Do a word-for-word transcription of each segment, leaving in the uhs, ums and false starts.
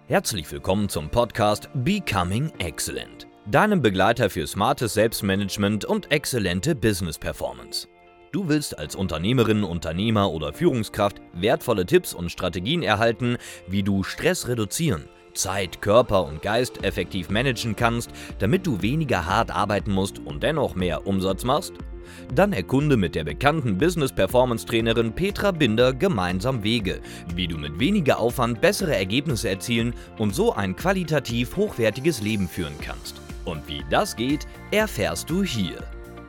Herzlich willkommen zum Podcast Becoming Excellent, deinem Begleiter für smartes Selbstmanagement und exzellente Business Performance. Du willst als Unternehmerin, Unternehmer oder Führungskraft wertvolle Tipps und Strategien erhalten, wie du Stress reduzieren, Zeit, Körper und Geist effektiv managen kannst, damit du weniger hart arbeiten musst und dennoch mehr Umsatz machst? Dann erkunde mit der bekannten Business-Performance-Trainerin Petra Binder gemeinsam Wege, wie du mit weniger Aufwand bessere Ergebnisse erzielen und so ein qualitativ hochwertiges Leben führen kannst. Und wie das geht, erfährst du hier.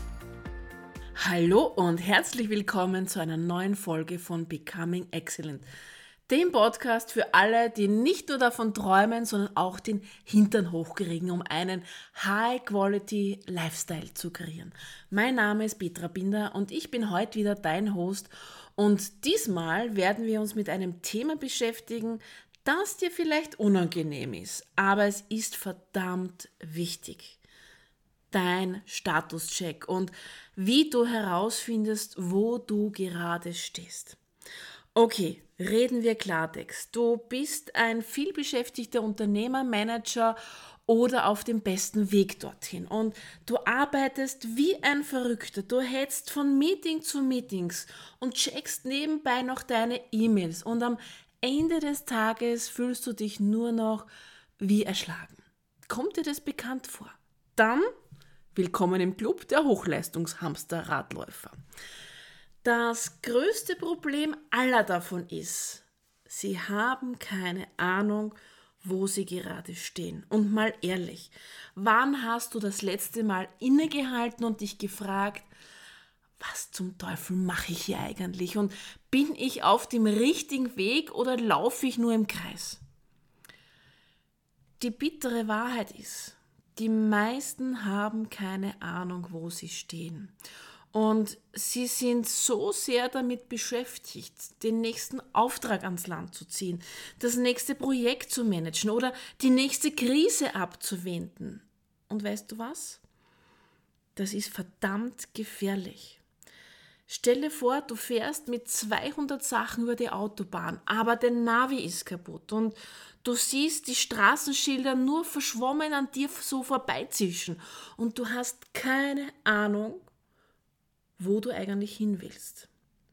Hallo und herzlich willkommen zu einer neuen Folge von Becoming Excellent, dem Podcast für alle, die nicht nur davon träumen, sondern auch den Hintern hochkriegen, um einen High-Quality-Lifestyle zu kreieren. Mein Name ist Petra Binder und ich bin heute wieder dein Host und diesmal werden wir uns mit einem Thema beschäftigen, das dir vielleicht unangenehm ist, aber es ist verdammt wichtig. Dein Statuscheck und wie du herausfindest, wo du gerade stehst. Okay, reden wir Klartext. Du bist ein vielbeschäftigter Unternehmer, Manager oder auf dem besten Weg dorthin und du arbeitest wie ein Verrückter. Du hetzt von Meeting zu Meetings und checkst nebenbei noch deine E-Mails und am Ende des Tages fühlst du dich nur noch wie erschlagen. Kommt dir das bekannt vor? Dann willkommen im Club der Hochleistungshamster-Radläufer. Das größte Problem aller davon ist, sie haben keine Ahnung, wo sie gerade stehen. Und mal ehrlich, wann hast du das letzte Mal innegehalten und dich gefragt, was zum Teufel mache ich hier eigentlich? Und bin ich auf dem richtigen Weg oder laufe ich nur im Kreis? Die bittere Wahrheit ist, die meisten haben keine Ahnung, wo sie stehen. Und sie sind so sehr damit beschäftigt, den nächsten Auftrag ans Land zu ziehen, das nächste Projekt zu managen oder die nächste Krise abzuwenden. Und weißt du was? Das ist verdammt gefährlich. Stell dir vor, du fährst mit zweihundert Sachen über die Autobahn, aber der Navi ist kaputt und du siehst die Straßenschilder nur verschwommen an dir so vorbeizischen und du hast keine Ahnung, wo du eigentlich hin willst.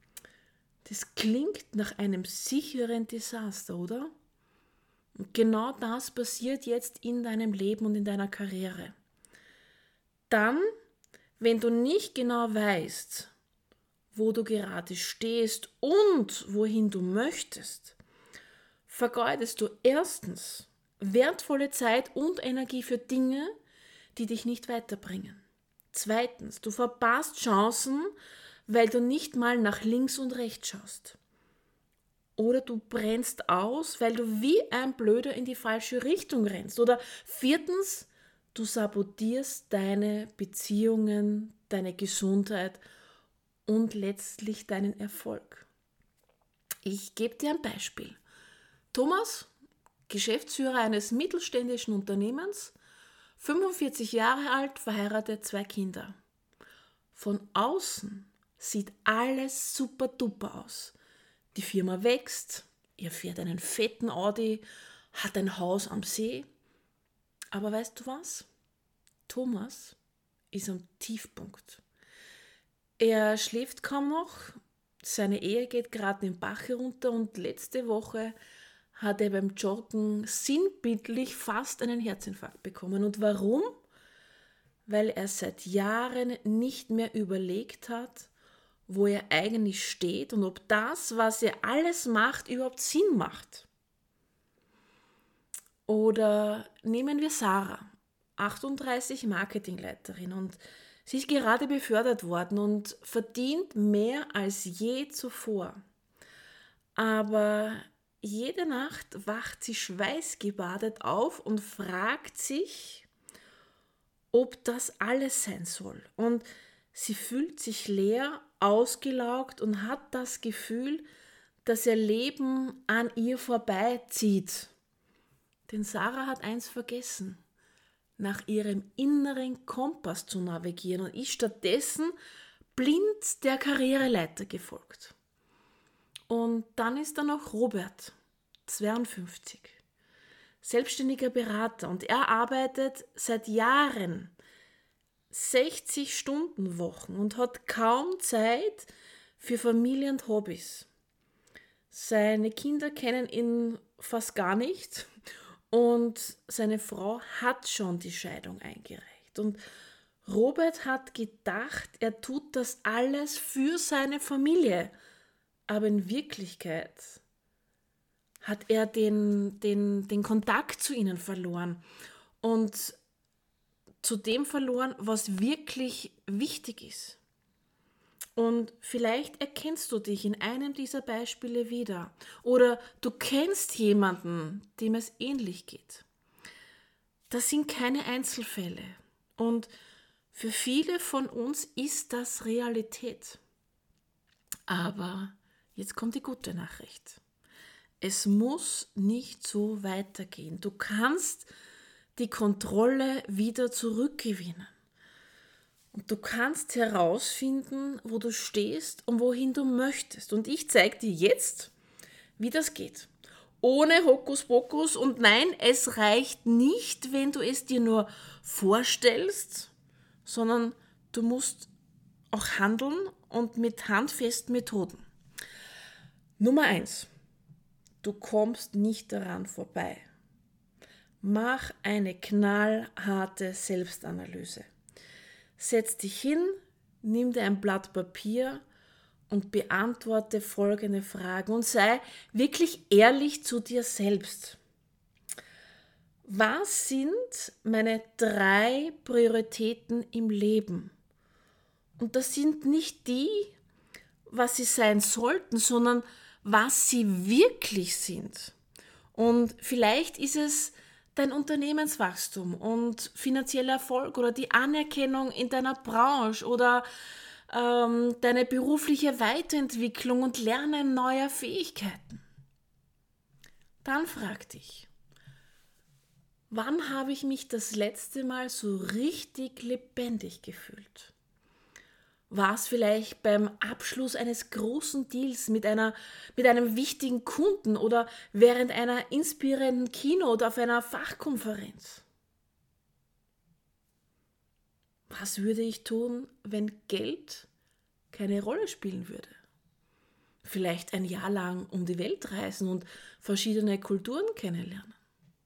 Das klingt nach einem sicheren Desaster, oder? Und genau das passiert jetzt in deinem Leben und in deiner Karriere. Dann, wenn du nicht genau weißt, wo du gerade stehst und wohin du möchtest, vergeudest du erstens wertvolle Zeit und Energie für Dinge, die dich nicht weiterbringen. Zweitens, du verpasst Chancen, weil du nicht mal nach links und rechts schaust. Oder du brennst aus, weil du wie ein Blöder in die falsche Richtung rennst. Oder viertens, du sabotierst deine Beziehungen, deine Gesundheit und letztlich deinen Erfolg. Ich gebe dir ein Beispiel. Thomas, Geschäftsführer eines mittelständischen Unternehmens, fünfundvierzig Jahre alt, verheiratet, zwei Kinder. Von außen sieht alles super duper aus. Die Firma wächst, er fährt einen fetten Audi, hat ein Haus am See. Aber weißt du was? Thomas ist am Tiefpunkt. Er schläft kaum noch, seine Ehe geht gerade den Bach herunter und letzte Woche hat er beim Joggen sinnbildlich fast einen Herzinfarkt bekommen. Und warum? Weil er seit Jahren nicht mehr überlegt hat, wo er eigentlich steht und ob das, was er alles macht, überhaupt Sinn macht. Oder nehmen wir Sarah, achtunddreißig, Marketingleiterin, und sie ist gerade befördert worden und verdient mehr als je zuvor. Aber jede Nacht wacht sie schweißgebadet auf und fragt sich, ob das alles sein soll. Und sie fühlt sich leer, ausgelaugt und hat das Gefühl, dass ihr Leben an ihr vorbeizieht. Denn Sarah hat eins vergessen, nach ihrem inneren Kompass zu navigieren und ist stattdessen blind der Karriereleiter gefolgt. Und dann ist da noch Robert, zweiundfünfzig. selbstständiger Berater und er arbeitet seit Jahren sechzig-Stunden-Wochen und hat kaum Zeit für Familie und Hobbys. Seine Kinder kennen ihn fast gar nicht und seine Frau hat schon die Scheidung eingereicht. Und Robert hat gedacht, er tut das alles für seine Familie, aber in Wirklichkeit hat er den, den, den Kontakt zu ihnen verloren und zu dem verloren, was wirklich wichtig ist. Und vielleicht erkennst du dich in einem dieser Beispiele wieder oder du kennst jemanden, dem es ähnlich geht. Das sind keine Einzelfälle und für viele von uns ist das Realität. Aber jetzt kommt die gute Nachricht. Es muss nicht so weitergehen. Du kannst die Kontrolle wieder zurückgewinnen. Und du kannst herausfinden, wo du stehst und wohin du möchtest. Und ich zeige dir jetzt, wie das geht. Ohne Hokuspokus. Und nein, es reicht nicht, wenn du es dir nur vorstellst, sondern du musst auch handeln und mit handfesten Methoden. Nummer eins. Du kommst nicht daran vorbei. Mach eine knallharte Selbstanalyse. Setz dich hin, nimm dir ein Blatt Papier und beantworte folgende Fragen und sei wirklich ehrlich zu dir selbst. Was sind meine drei Prioritäten im Leben? Und das sind nicht die, was sie sein sollten, sondern was sie wirklich sind. Und vielleicht ist es dein Unternehmenswachstum und finanzieller Erfolg oder die Anerkennung in deiner Branche oder ähm, deine berufliche Weiterentwicklung und Lernen neuer Fähigkeiten. Dann frag dich, wann habe ich mich das letzte Mal so richtig lebendig gefühlt? War es vielleicht beim Abschluss eines großen Deals mit, einer, mit einem wichtigen Kunden oder während einer inspirierenden Keynote auf einer Fachkonferenz? Was würde ich tun, wenn Geld keine Rolle spielen würde? Vielleicht ein Jahr lang um die Welt reisen und verschiedene Kulturen kennenlernen.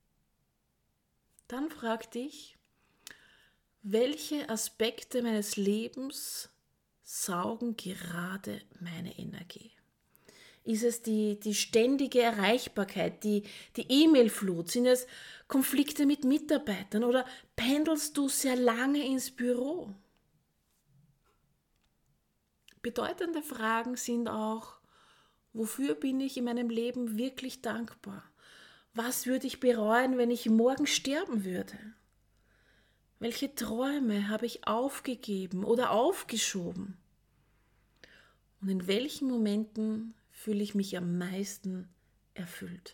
Dann frag dich, welche Aspekte meines Lebens saugen gerade meine Energie? Ist es die, die ständige Erreichbarkeit, die, die E-Mail-Flut? Sind es Konflikte mit Mitarbeitern oder pendelst du sehr lange ins Büro? Bedeutende Fragen sind auch, wofür bin ich in meinem Leben wirklich dankbar? Was würde ich bereuen, wenn ich morgen sterben würde? Welche Träume habe ich aufgegeben oder aufgeschoben? Und in welchen Momenten fühle ich mich am meisten erfüllt?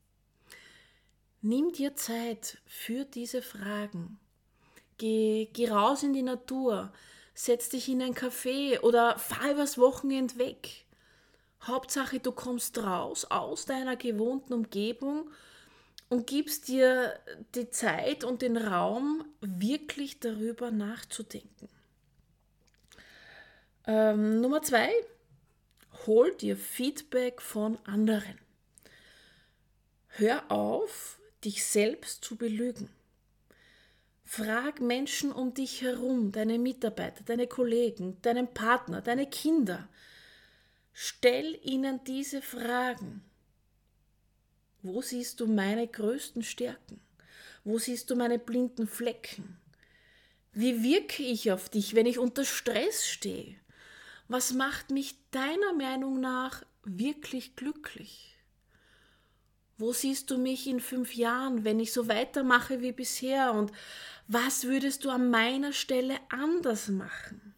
Nimm dir Zeit für diese Fragen. Geh, geh raus in die Natur, setz dich in ein Café oder fahr übers Wochenende weg. Hauptsache, du kommst raus aus deiner gewohnten Umgebung und gibst dir die Zeit und den Raum, wirklich darüber nachzudenken. Ähm, Nummer zwei, hol dir Feedback von anderen. Hör auf, dich selbst zu belügen. Frag Menschen um dich herum, deine Mitarbeiter, deine Kollegen, deinen Partner, deine Kinder. Stell ihnen diese Fragen. Wo siehst du meine größten Stärken? Wo siehst du meine blinden Flecken? Wie wirke ich auf dich, wenn ich unter Stress stehe? Was macht mich deiner Meinung nach wirklich glücklich? Wo siehst du mich in fünf Jahren, wenn ich so weitermache wie bisher? Und was würdest du an meiner Stelle anders machen?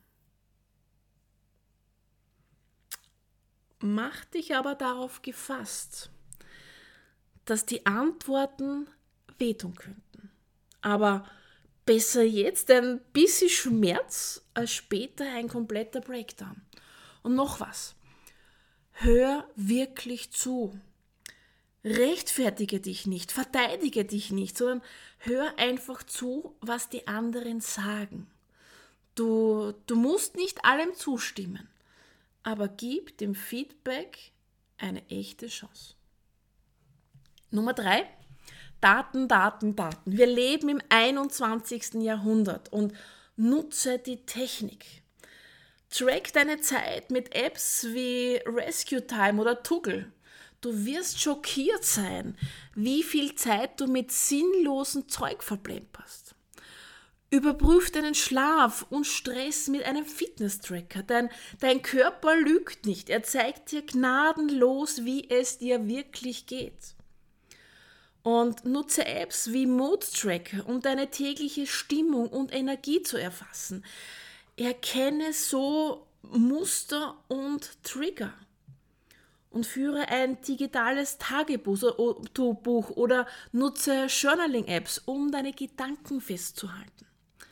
Mach dich aber darauf gefasst, dass die Antworten wehtun könnten. Aber besser jetzt ein bisschen Schmerz als später ein kompletter Breakdown. Und noch was. Hör wirklich zu. Rechtfertige dich nicht, verteidige dich nicht, sondern hör einfach zu, was die anderen sagen. Du, du musst nicht allem zustimmen, aber gib dem Feedback eine echte Chance. Nummer drei, Daten, Daten, Daten. Wir leben im einundzwanzigsten Jahrhundert und nutze die Technik. Track deine Zeit mit Apps wie Rescue Time oder Toggle. Du wirst schockiert sein, wie viel Zeit du mit sinnlosem Zeug verplemperst. Überprüf deinen Schlaf und Stress mit einem Fitness-Tracker. Dein, dein Körper lügt nicht. Er zeigt dir gnadenlos, wie es dir wirklich geht. Und nutze Apps wie Mood Tracker, um deine tägliche Stimmung und Energie zu erfassen. Erkenne so Muster und Trigger. Und führe ein digitales Tagebuch oder nutze Journaling-Apps, um deine Gedanken festzuhalten.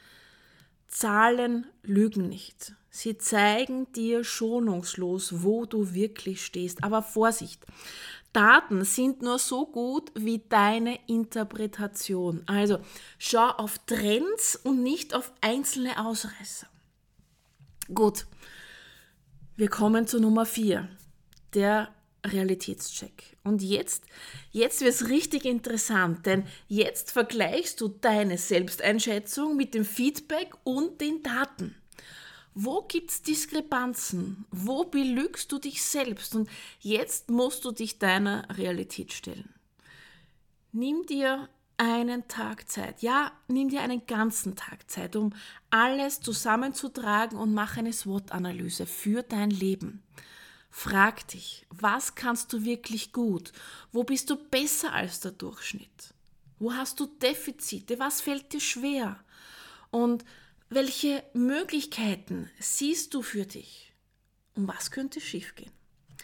Zahlen lügen nicht. Sie zeigen dir schonungslos, wo du wirklich stehst. Aber Vorsicht, Daten sind nur so gut wie deine Interpretation. Also schau auf Trends und nicht auf einzelne Ausreißer. Gut, wir kommen zu Nummer vier. Der Realitätscheck. Und jetzt, jetzt wird es richtig interessant, denn jetzt vergleichst du deine Selbsteinschätzung mit dem Feedback und den Daten. Wo gibt es Diskrepanzen? Wo belügst du dich selbst? Und jetzt musst du dich deiner Realität stellen. Nimm dir einen Tag Zeit. Ja, nimm dir einen ganzen Tag Zeit, um alles zusammenzutragen und mach eine SWOT-Analyse für dein Leben. Frag dich, was kannst du wirklich gut? Wo bist du besser als der Durchschnitt? Wo hast du Defizite? Was fällt dir schwer? Und welche Möglichkeiten siehst du für dich? Und was könnte schiefgehen?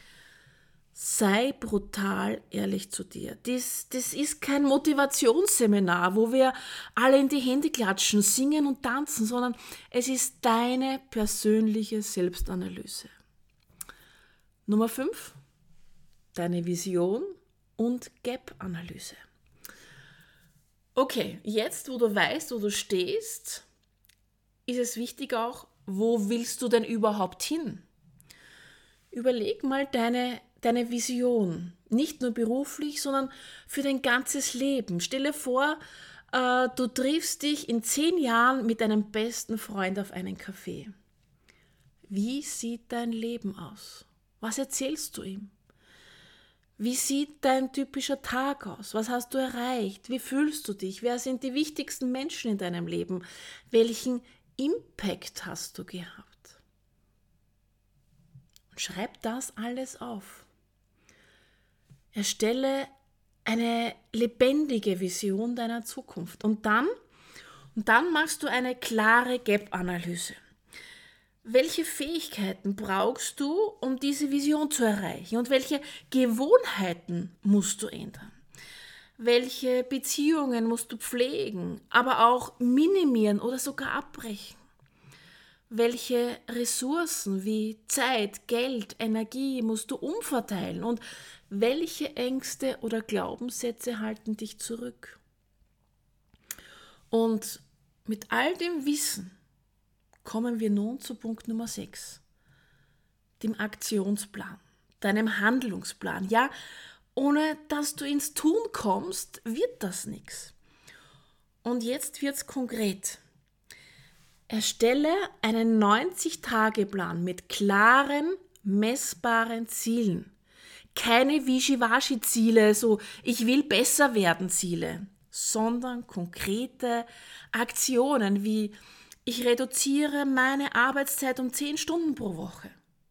Sei brutal ehrlich zu dir. Das, das ist kein Motivationsseminar, wo wir alle in die Hände klatschen, singen und tanzen, sondern es ist deine persönliche Selbstanalyse. Nummer fünf, deine Vision und Gap-Analyse. Okay, jetzt, wo du weißt, wo du stehst, ist es wichtig auch, wo willst du denn überhaupt hin? Überleg mal deine, deine Vision, nicht nur beruflich, sondern für dein ganzes Leben. Stelle vor, äh, du triffst dich in zehn Jahren mit deinem besten Freund auf einen Kaffee. Wie sieht dein Leben aus? Was erzählst du ihm? Wie sieht dein typischer Tag aus? Was hast du erreicht? Wie fühlst du dich? Wer sind die wichtigsten Menschen in deinem Leben? Welchen Impact hast du gehabt? Und schreib das alles auf. Erstelle eine lebendige Vision deiner Zukunft. Und dann, und dann machst du eine klare Gap-Analyse. Welche Fähigkeiten brauchst du, um diese Vision zu erreichen? Und welche Gewohnheiten musst du ändern? Welche Beziehungen musst du pflegen, aber auch minimieren oder sogar abbrechen? Welche Ressourcen wie Zeit, Geld, Energie musst du umverteilen? Und welche Ängste oder Glaubenssätze halten dich zurück? Und mit all dem Wissen kommen wir nun zu Punkt Nummer sechs, dem Aktionsplan, deinem Handlungsplan. Ja, ohne dass du ins Tun kommst, wird das nichts. Und jetzt wird es konkret. Erstelle einen neunzig-Tage-Plan mit klaren, messbaren Zielen. Keine Wischiwaschi-Ziele, so ich will besser werden Ziele, sondern konkrete Aktionen wie ich reduziere meine Arbeitszeit um zehn Stunden pro Woche.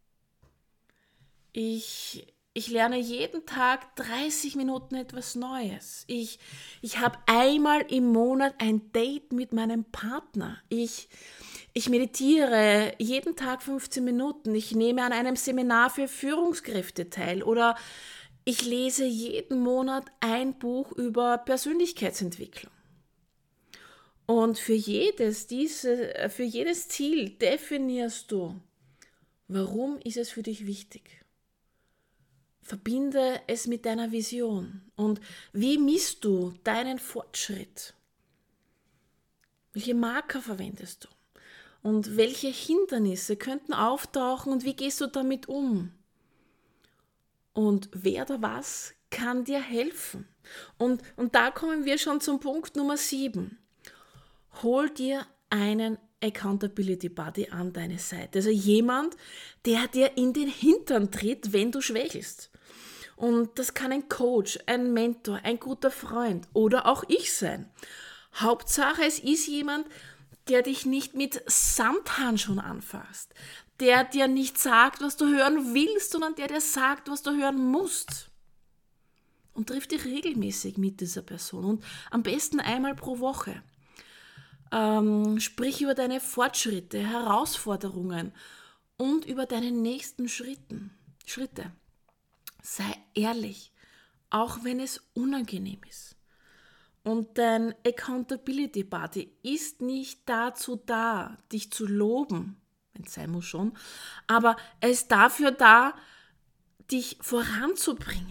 Ich, ich lerne jeden Tag dreißig Minuten etwas Neues. Ich, ich habe einmal im Monat ein Date mit meinem Partner. Ich, ich meditiere jeden Tag fünfzehn Minuten. Ich nehme an einem Seminar für Führungskräfte teil. Oder ich lese jeden Monat ein Buch über Persönlichkeitsentwicklung. Und für jedes, diese, für jedes Ziel definierst du, warum ist es für dich wichtig? Verbinde es mit deiner Vision. Und wie misst du deinen Fortschritt? Welche Marker verwendest du? Und welche Hindernisse könnten auftauchen und wie gehst du damit um? Und wer oder was kann dir helfen? Und, und da kommen wir schon zum Punkt Nummer sieben. Hol dir einen Accountability Buddy an deine Seite. Also jemand, der dir in den Hintern tritt, wenn du schwächelst. Und das kann ein Coach, ein Mentor, ein guter Freund oder auch ich sein. Hauptsache, es ist jemand, der dich nicht mit Samthandschuhen anfasst, der dir nicht sagt, was du hören willst, sondern der dir sagt, was du hören musst. Und triff dich regelmäßig mit dieser Person und am besten einmal pro Woche. Ähm, sprich über deine Fortschritte, Herausforderungen und über deine nächsten Schritten, Schritte. Sei ehrlich, auch wenn es unangenehm ist. Und dein Accountability Buddy ist nicht dazu da, dich zu loben, wenn es sein muss schon, aber er ist dafür da, dich voranzubringen.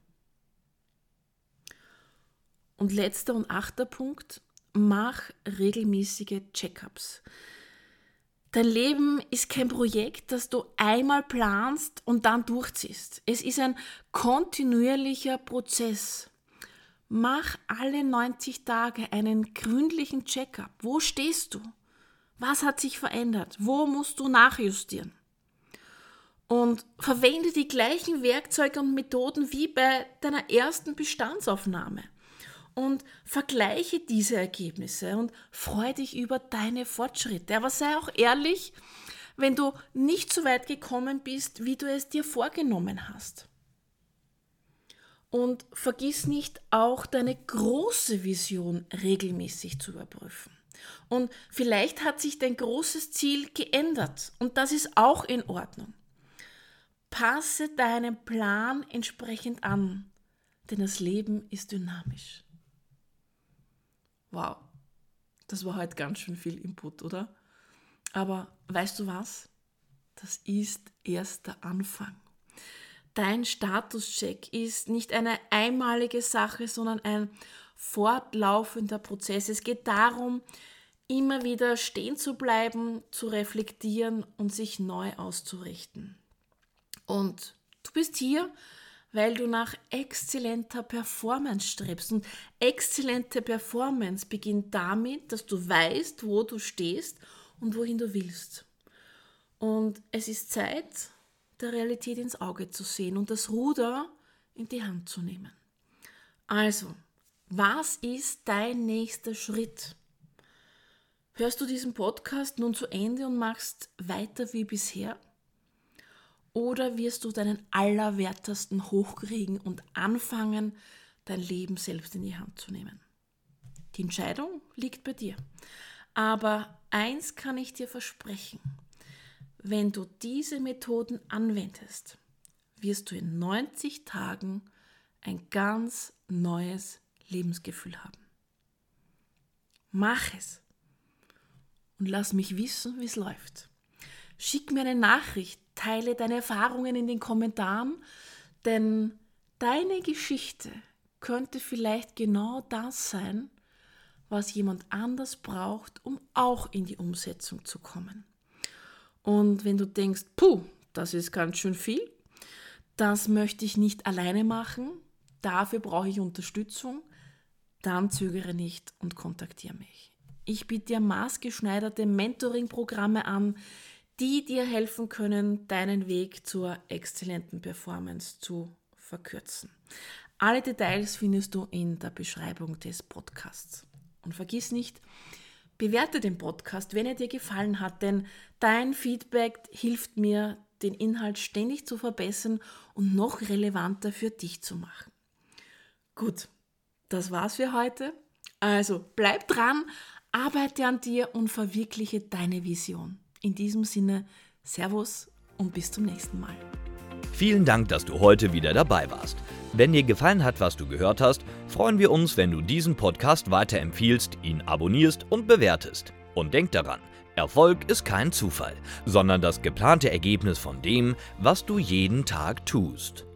Und letzter und achter Punkt, mach regelmäßige Check-ups. Dein Leben ist kein Projekt, das du einmal planst und dann durchziehst. Es ist ein kontinuierlicher Prozess. Mach alle neunzig Tage einen gründlichen Check-up. Wo stehst du? Was hat sich verändert? Wo musst du nachjustieren? Und verwende die gleichen Werkzeuge und Methoden wie bei deiner ersten Bestandsaufnahme. Und vergleiche diese Ergebnisse und freue dich über deine Fortschritte. Aber sei auch ehrlich, wenn du nicht so weit gekommen bist, wie du es dir vorgenommen hast. Und vergiss nicht, auch deine große Vision regelmäßig zu überprüfen. Und vielleicht hat sich dein großes Ziel geändert und das ist auch in Ordnung. Passe deinen Plan entsprechend an, denn das Leben ist dynamisch. Wow, das war heute ganz schön viel Input, oder? Aber weißt du was? Das ist erst der Anfang. Dein Statuscheck ist nicht eine einmalige Sache, sondern ein fortlaufender Prozess. Es geht darum, immer wieder stehen zu bleiben, zu reflektieren und sich neu auszurichten. Und du bist hier, weil du nach exzellenter Performance strebst. Und exzellente Performance beginnt damit, dass du weißt, wo du stehst und wohin du willst. Und es ist Zeit, der Realität ins Auge zu sehen und das Ruder in die Hand zu nehmen. Also, was ist dein nächster Schritt? Hörst du diesen Podcast nun zu Ende und machst weiter wie bisher? Oder wirst du deinen Allerwertesten hochkriegen und anfangen, dein Leben selbst in die Hand zu nehmen? Die Entscheidung liegt bei dir. Aber eins kann ich dir versprechen. Wenn du diese Methoden anwendest, wirst du in neunzig Tagen ein ganz neues Lebensgefühl haben. Mach es und lass mich wissen, wie es läuft. Schick mir eine Nachricht, teile deine Erfahrungen in den Kommentaren, denn deine Geschichte könnte vielleicht genau das sein, was jemand anders braucht, um auch in die Umsetzung zu kommen. Und wenn du denkst, puh, das ist ganz schön viel, das möchte ich nicht alleine machen, dafür brauche ich Unterstützung, dann zögere nicht und kontaktiere mich. Ich biete dir maßgeschneiderte Mentoring-Programme an, die dir helfen können, deinen Weg zur exzellenten Performance zu verkürzen. Alle Details findest du in der Beschreibung des Podcasts. Und vergiss nicht, bewerte den Podcast, wenn er dir gefallen hat, denn dein Feedback hilft mir, den Inhalt ständig zu verbessern und noch relevanter für dich zu machen. Gut, das war's für heute. Also bleib dran, arbeite an dir und verwirkliche deine Vision. In diesem Sinne, Servus und bis zum nächsten Mal. Vielen Dank, dass du heute wieder dabei warst. Wenn dir gefallen hat, was du gehört hast, freuen wir uns, wenn du diesen Podcast weiterempfiehlst, ihn abonnierst und bewertest. Und denk daran, Erfolg ist kein Zufall, sondern das geplante Ergebnis von dem, was du jeden Tag tust.